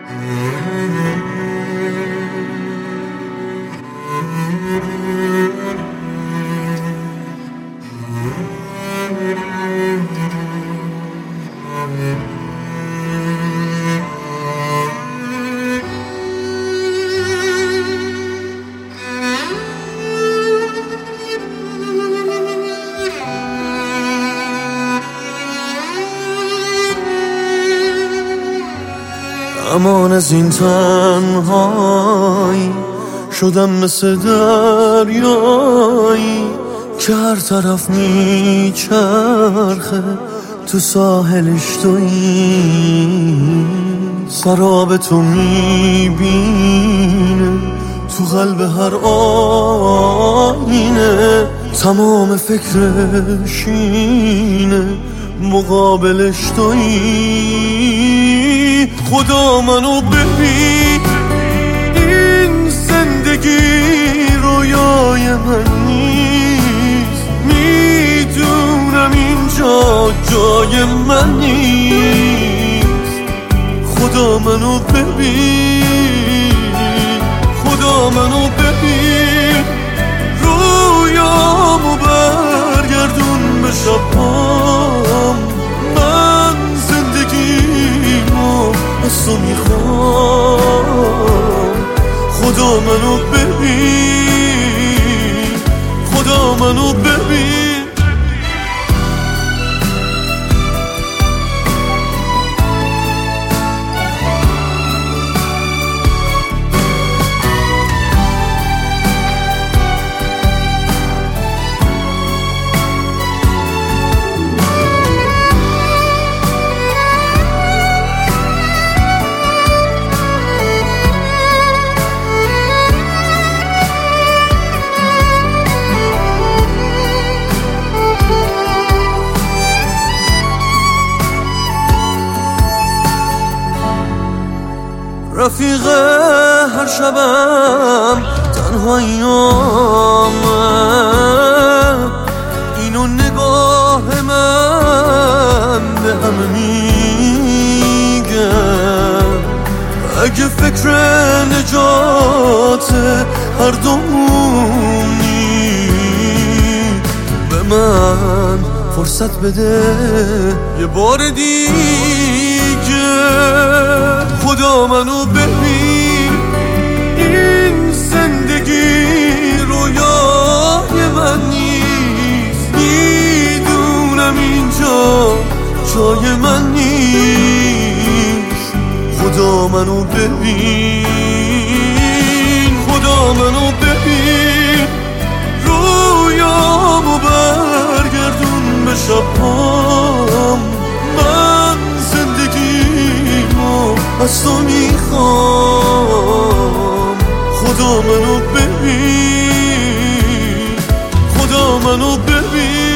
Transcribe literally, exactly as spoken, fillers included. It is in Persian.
امان از این تنهایی شدم مثل دریایی که هر طرف میچرخه تو ساحلش تویی، سراب تو میبینه تو قلب هر آینه، تمام فکرش اینه مقابلش تویی. خدا منو ببین، این زندگی رویای من نیست، میدونم اینجا جای من نیست. خدا منو ببین، خدا منو ببین، رویامو برگردون به شبام. من زندگیمو از تو میخوام. خدا منو ببین، خدا منو ببین. رفیق هر شبم تنهاییامه، اینو نگاه من به همه میگه. اگه فکر نجات هر دومونی، به من فرصت بده یه بار دیگه. خدا منو ببین، این زندگی رویای من نیست، میدونم اینجا جای من نیست. خدا منو ببین، خدا منو ببین، رویامو برگردون به شبام. من زندگیمو از تو میخوام. خدا منو ببین، خدا منو ببین.